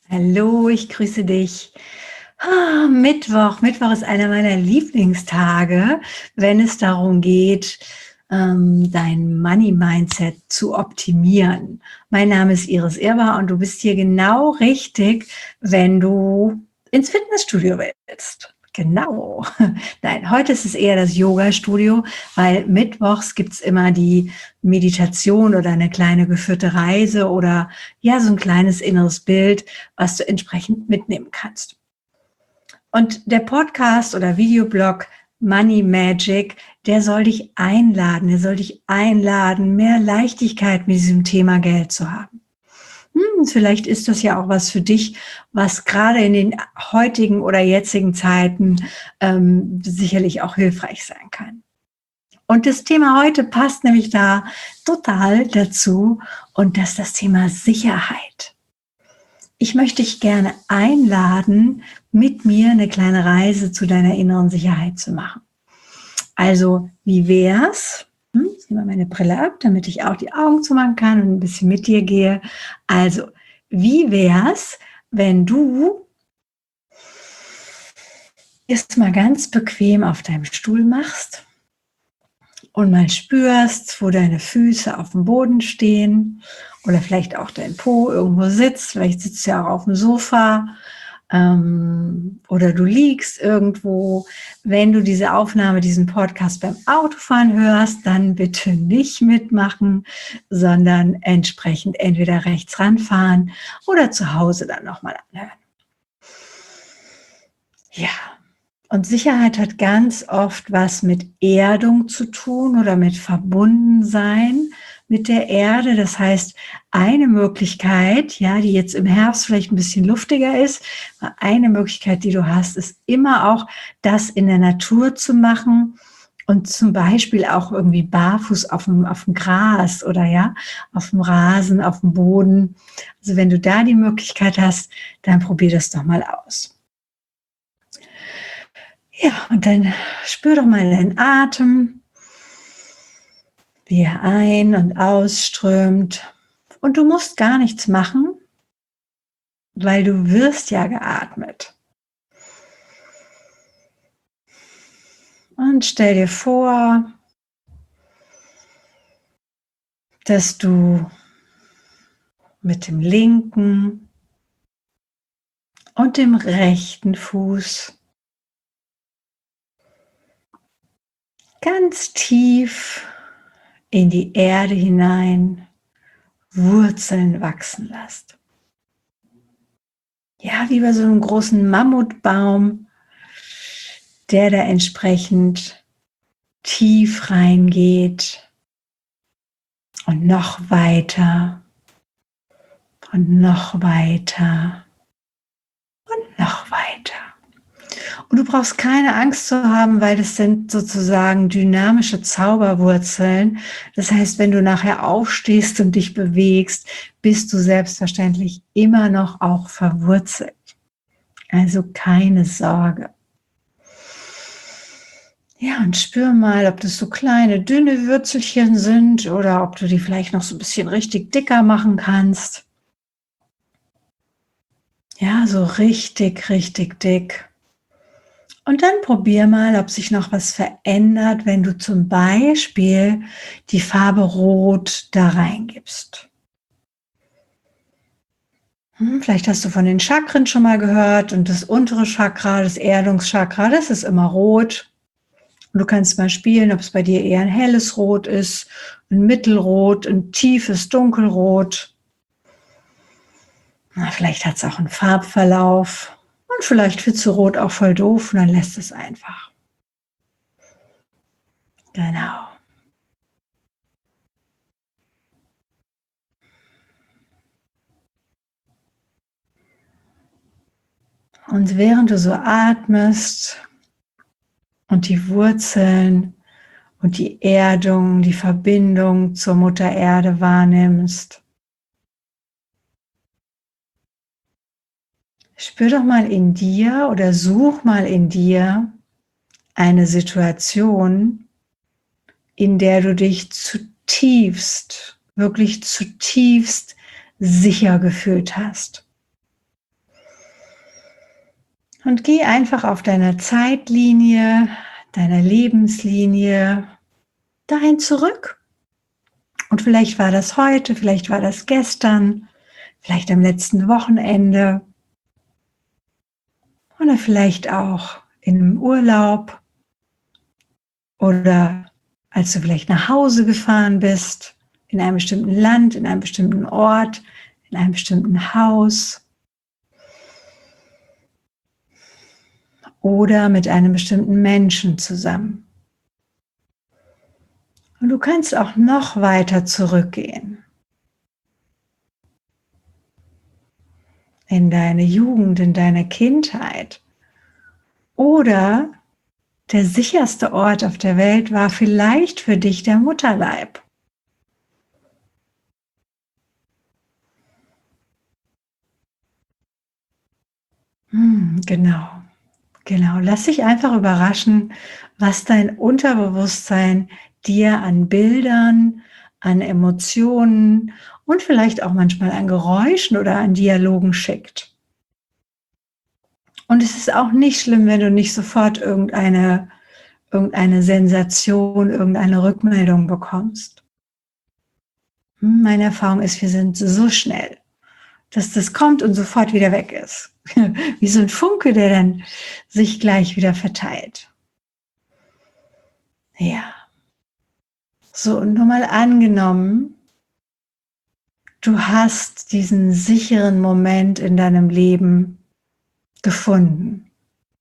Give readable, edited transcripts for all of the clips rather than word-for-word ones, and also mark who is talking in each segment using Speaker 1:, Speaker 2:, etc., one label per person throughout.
Speaker 1: Hallo, ich grüße dich. Mittwoch. Mittwoch ist einer meiner Lieblingstage, wenn es darum geht, dein Money-Mindset zu optimieren. Mein Name ist Iris Irber und du bist hier genau richtig, wenn du ins Fitnessstudio willst. Genau. Nein, heute ist es eher das Yoga-Studio, weil mittwochs gibt es immer die Meditation oder eine kleine geführte Reise oder ja, so ein kleines inneres Bild, was du entsprechend mitnehmen kannst. Und der Podcast oder Videoblog Money Magic, der soll dich einladen, mehr Leichtigkeit mit diesem Thema Geld zu haben. Vielleicht ist das ja auch was für dich, was gerade in den heutigen oder jetzigen Zeiten sicherlich auch hilfreich sein kann. Und das Thema heute passt nämlich da total dazu und das ist das Thema Sicherheit. Ich möchte dich gerne einladen, mit mir eine kleine Reise zu deiner inneren Sicherheit zu machen. Also, wie wär's? Ich nehme meine Brille ab, damit ich auch die Augen zumachen kann und ein bisschen mit dir gehe. Also, wie wär's, wenn du erst mal ganz bequem auf deinem Stuhl machst und mal spürst, wo deine Füße auf dem Boden stehen oder vielleicht auch dein Po irgendwo sitzt. Vielleicht sitzt du ja auch auf dem Sofa oder du liegst irgendwo. Wenn du diese Aufnahme, diesen Podcast beim Autofahren hörst, dann bitte nicht mitmachen, sondern entsprechend entweder rechts ranfahren oder zu Hause dann nochmal anhören. Ja. Und Sicherheit hat ganz oft was mit Erdung zu tun oder mit Verbundensein mit der Erde. Das heißt, eine Möglichkeit, ja, die jetzt im Herbst vielleicht ein bisschen luftiger ist, eine Möglichkeit, die du hast, ist immer auch, das in der Natur zu machen und zum Beispiel auch irgendwie barfuß auf dem Gras oder ja, auf dem Rasen, auf dem Boden. Also wenn du da die Möglichkeit hast, dann probier das doch mal aus. Ja, und dann spür doch mal deinen Atem, wie er ein- und ausströmt. Und du musst gar nichts machen, weil du wirst ja geatmet. Und stell dir vor, dass du mit dem linken und dem rechten Fuß ganz tief in die Erde hinein Wurzeln wachsen lässt. Ja, wie bei so einem großen Mammutbaum, der da entsprechend tief reingeht und noch weiter und noch weiter und noch weiter. Und du brauchst keine Angst zu haben, weil das sind sozusagen dynamische Zauberwurzeln. Das heißt, wenn du nachher aufstehst und dich bewegst, bist du selbstverständlich immer noch auch verwurzelt. Also keine Sorge. Ja, und spür mal, ob das so kleine, dünne Würzelchen sind oder ob du die vielleicht noch so ein bisschen richtig dicker machen kannst. Ja, so richtig, richtig dick. Und dann probier mal, ob sich noch was verändert, wenn du zum Beispiel die Farbe Rot da reingibst. Vielleicht hast du von den Chakren schon mal gehört und das untere Chakra, das Erdungschakra, das ist immer rot. Und du kannst mal spielen, ob es bei dir eher ein helles Rot ist, ein Mittelrot, ein tiefes Dunkelrot. Vielleicht hat es auch einen Farbverlauf. Und vielleicht findest du Rot auch voll doof und dann lässt es einfach. Genau. Und während du so atmest und die Wurzeln und die Erdung, die Verbindung zur Mutter Erde wahrnimmst, spür doch mal in dir oder such mal in dir eine Situation, in der du dich zutiefst, wirklich zutiefst sicher gefühlt hast. Und geh einfach auf deiner Zeitlinie, deiner Lebenslinie dahin zurück. Und vielleicht war das heute, vielleicht war das gestern, vielleicht am letzten Wochenende oder vielleicht auch in einem Urlaub oder als du vielleicht nach Hause gefahren bist, in einem bestimmten Land, in einem bestimmten Ort, in einem bestimmten Haus oder mit einem bestimmten Menschen zusammen. Und du kannst auch noch weiter zurückgehen. In deine Jugend, in deine Kindheit. Oder der sicherste Ort auf der Welt war vielleicht für dich der Mutterleib. Genau, genau. Lass dich einfach überraschen, was dein Unterbewusstsein dir an Bildern, an Emotionen und vielleicht auch manchmal an Geräuschen oder an Dialogen schickt. Und es ist auch nicht schlimm, wenn du nicht sofort irgendeine Sensation, irgendeine Rückmeldung bekommst. Meine Erfahrung ist, wir sind so schnell, dass das kommt und sofort wieder weg ist. Wie so ein Funke, der dann sich gleich wieder verteilt. Ja. So, und nur mal angenommen, du hast diesen sicheren Moment in deinem Leben gefunden.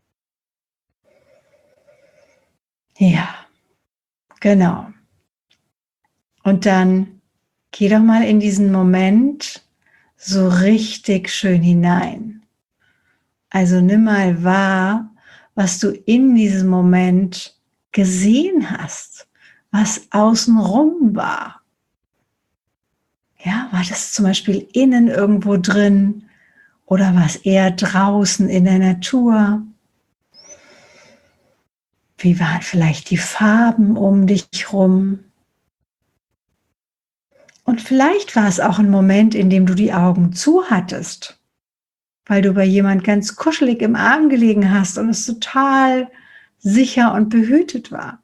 Speaker 1: Ja, genau. Und dann geh doch mal in diesen Moment so richtig schön hinein. Also nimm mal wahr, was du in diesem Moment gesehen hast, was außenrum war. Ja, war das zum Beispiel innen irgendwo drin oder war es eher draußen in der Natur? Wie waren vielleicht die Farben um dich rum? Und vielleicht war es auch ein Moment, in dem du die Augen zu hattest, weil du bei jemand ganz kuschelig im Arm gelegen hast und es total sicher und behütet war.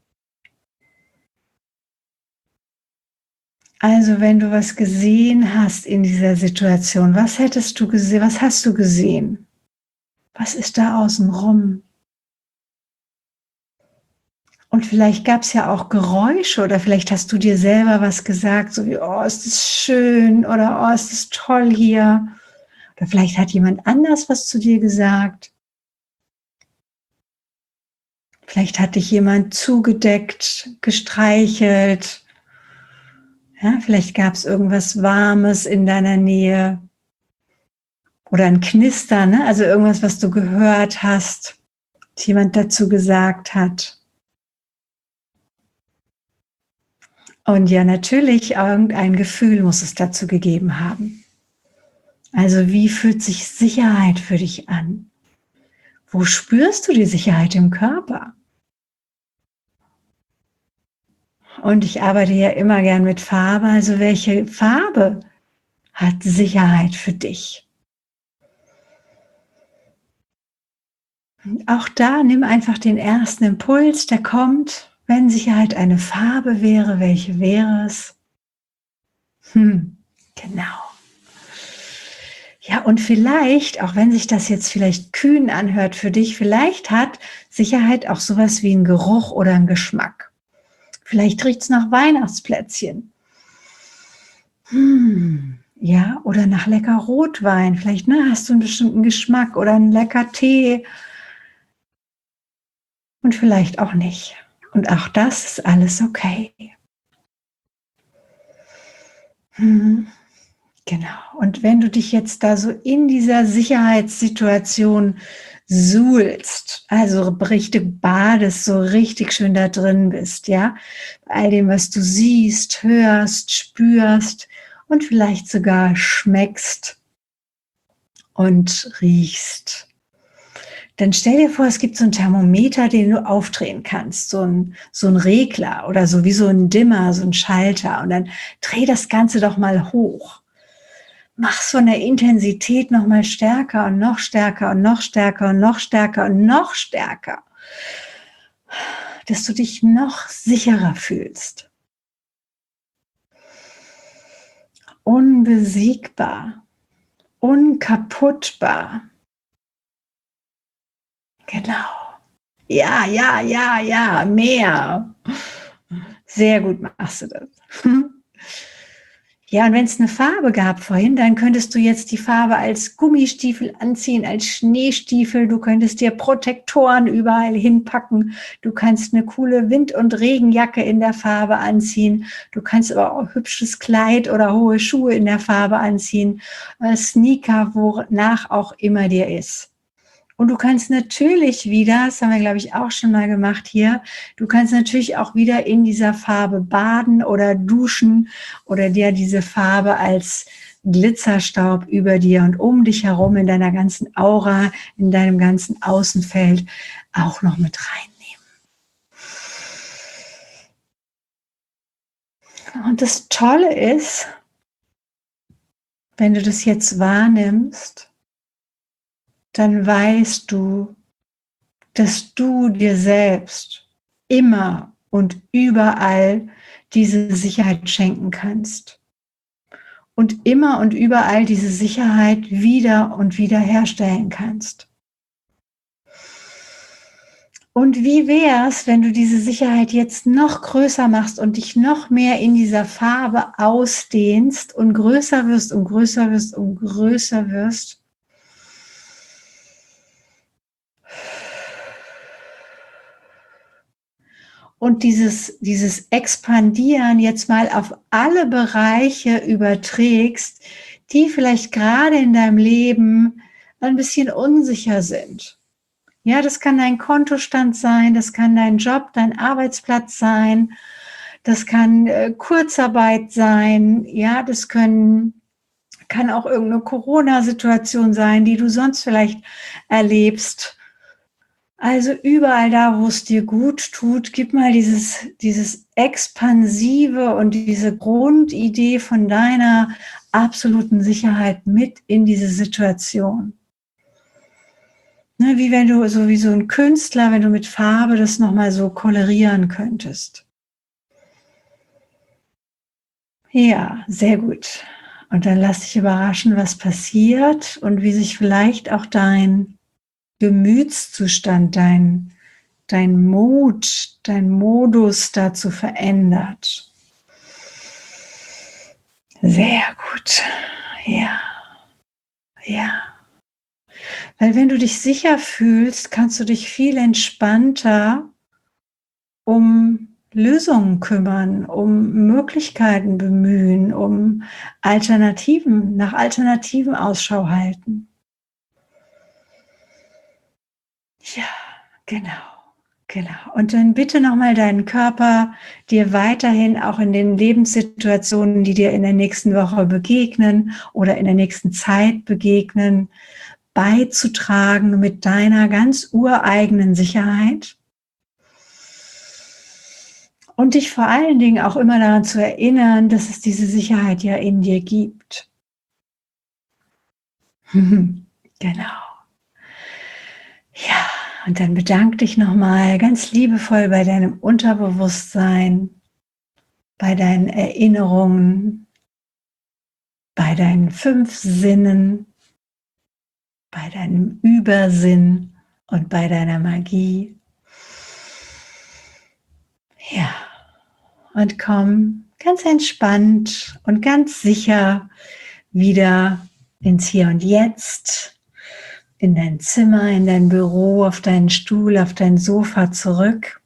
Speaker 1: Also wenn du was gesehen hast in dieser Situation, was hättest du gesehen, was hast du gesehen? Was ist da außen rum? Und vielleicht gab es ja auch Geräusche oder vielleicht hast du dir selber was gesagt, so wie, oh, ist das schön oder oh, ist das toll hier. Oder vielleicht hat jemand anders was zu dir gesagt. Vielleicht hat dich jemand zugedeckt, gestreichelt. Ja, vielleicht gab es irgendwas Warmes in deiner Nähe. Oder ein Knistern, ne? Also irgendwas, was du gehört hast, was jemand dazu gesagt hat. Und ja, natürlich, irgendein Gefühl muss es dazu gegeben haben. Also wie fühlt sich Sicherheit für dich an? Wo spürst du die Sicherheit im Körper? Und ich arbeite ja immer gern mit Farbe. Also welche Farbe hat Sicherheit für dich? Und auch da nimm einfach den ersten Impuls, der kommt. Wenn Sicherheit eine Farbe wäre, welche wäre es? Genau. Ja, und vielleicht, auch wenn sich das jetzt vielleicht kühn anhört für dich, vielleicht hat Sicherheit auch sowas wie einen Geruch oder einen Geschmack. Vielleicht riecht es nach Weihnachtsplätzchen. Ja, oder nach lecker Rotwein. Vielleicht hast du einen bestimmten Geschmack oder einen lecker Tee. Und vielleicht auch nicht. Und auch das ist alles okay. Genau. Und wenn du dich jetzt da so in dieser Sicherheitssituation suhlst, also richtig badest, so richtig schön da drin bist, ja, bei all dem, was du siehst, hörst, spürst und vielleicht sogar schmeckst und riechst, dann stell dir vor, es gibt so einen Thermometer, den du aufdrehen kannst, so ein Regler oder so wie so ein Dimmer, so ein Schalter und dann dreh das Ganze doch mal hoch. mach's von der Intensität nochmal stärker und noch stärker und noch stärker und noch stärker und noch stärker, dass du dich noch sicherer fühlst. Unbesiegbar, unkaputtbar. Genau. Ja, ja, ja, ja, mehr. Sehr gut machst du das. Ja, und wenn es eine Farbe gab vorhin, dann könntest du jetzt die Farbe als Gummistiefel anziehen, als Schneestiefel. Du könntest dir Protektoren überall hinpacken. Du kannst eine coole Wind- und Regenjacke in der Farbe anziehen. Du kannst aber auch ein hübsches Kleid oder hohe Schuhe in der Farbe anziehen. Sneaker, wonach auch immer dir ist. Und du kannst natürlich wieder, das haben wir, glaube ich, auch schon mal gemacht hier, du kannst natürlich auch wieder in dieser Farbe baden oder duschen oder dir diese Farbe als Glitzerstaub über dir und um dich herum in deiner ganzen Aura, in deinem ganzen Außenfeld auch noch mit reinnehmen. Und das Tolle ist, wenn du das jetzt wahrnimmst, dann weißt du, dass du dir selbst immer und überall diese Sicherheit schenken kannst. Und immer und überall diese Sicherheit wieder und wieder herstellen kannst. Und wie wär's, wenn du diese Sicherheit jetzt noch größer machst und dich noch mehr in dieser Farbe ausdehnst und größer wirst und größer wirst und größer wirst? Und dieses Expandieren jetzt mal auf alle Bereiche überträgst, die vielleicht gerade in deinem Leben ein bisschen unsicher sind. Ja, das kann dein Kontostand sein, das kann dein Job, dein Arbeitsplatz sein, das kann Kurzarbeit sein, ja, das kann auch irgendeine Corona-Situation sein, die du sonst vielleicht erlebst. Also überall da, wo es dir gut tut, gib mal dieses Expansive und diese Grundidee von deiner absoluten Sicherheit mit in diese Situation. Ne, wie wenn du, so wie so ein Künstler, wenn du mit Farbe das nochmal so kolorieren könntest. Ja, sehr gut. Und dann lass dich überraschen, was passiert und wie sich vielleicht auch dein Gemütszustand, dein Mut, dein Modus dazu verändert. Sehr gut. Ja. Ja. Weil wenn du dich sicher fühlst, kannst du dich viel entspannter um Lösungen kümmern, um Möglichkeiten bemühen, um Alternativen, nach Alternativen Ausschau halten. Ja, genau. Genau. Und dann bitte nochmal deinen Körper, dir weiterhin auch in den Lebenssituationen, die dir in der nächsten Woche begegnen oder in der nächsten Zeit begegnen, beizutragen mit deiner ganz ureigenen Sicherheit. Und dich vor allen Dingen auch immer daran zu erinnern, dass es diese Sicherheit ja in dir gibt. Genau. Ja, und dann bedank dich nochmal ganz liebevoll bei deinem Unterbewusstsein, bei deinen Erinnerungen, bei deinen 5 Sinnen, bei deinem Übersinn und bei deiner Magie. Ja, und komm ganz entspannt und ganz sicher wieder ins Hier und Jetzt, in dein Zimmer, in dein Büro, auf deinen Stuhl, auf dein Sofa zurück.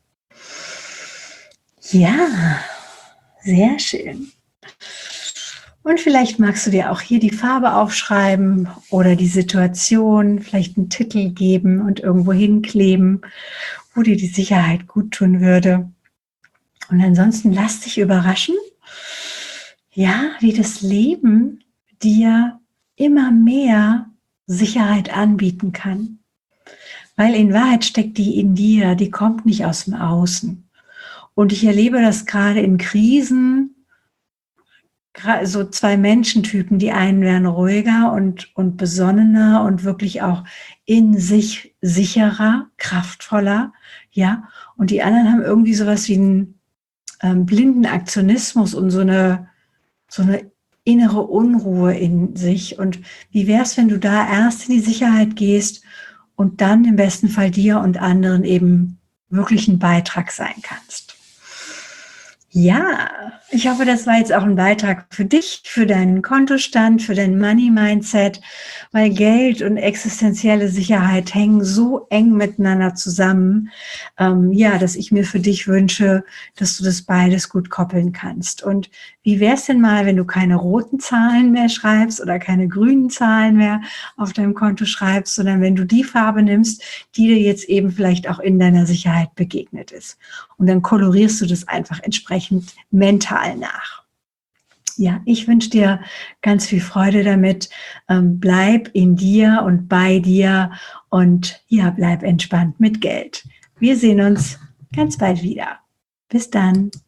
Speaker 1: Ja, sehr schön. Und vielleicht magst du dir auch hier die Farbe aufschreiben oder die Situation, vielleicht einen Titel geben und irgendwo hinkleben, wo dir die Sicherheit gut tun würde. Und ansonsten lass dich überraschen, ja, wie das Leben dir immer mehr Sicherheit anbieten kann. Weil in Wahrheit steckt die in dir, die kommt nicht aus dem Außen. Und ich erlebe das gerade in Krisen, so zwei Menschentypen. Die einen wären ruhiger und besonnener und wirklich auch in sich sicherer, kraftvoller, ja. Und die anderen haben irgendwie sowas wie einen blinden Aktionismus und so eine innere Unruhe in sich. Und wie wäre es, wenn du da erst in die Sicherheit gehst und dann im besten Fall dir und anderen eben wirklich ein Beitrag sein kannst? Ja, ich hoffe, das war jetzt auch ein Beitrag für dich, für deinen Kontostand, für dein Money-Mindset, weil Geld und existenzielle Sicherheit hängen so eng miteinander zusammen, ja, dass ich mir für dich wünsche, dass du das beides gut koppeln kannst. Und wie wäre es denn mal, wenn du keine roten Zahlen mehr schreibst oder keine grünen Zahlen mehr auf deinem Konto schreibst, sondern wenn du die Farbe nimmst, die dir jetzt eben vielleicht auch in deiner Sicherheit begegnet ist. Und dann kolorierst du das einfach entsprechend mental nach. Ja, ich wünsche dir ganz viel Freude damit. Bleib in dir und bei dir und ja, bleib entspannt mit Geld. Wir sehen uns ganz bald wieder. Bis dann.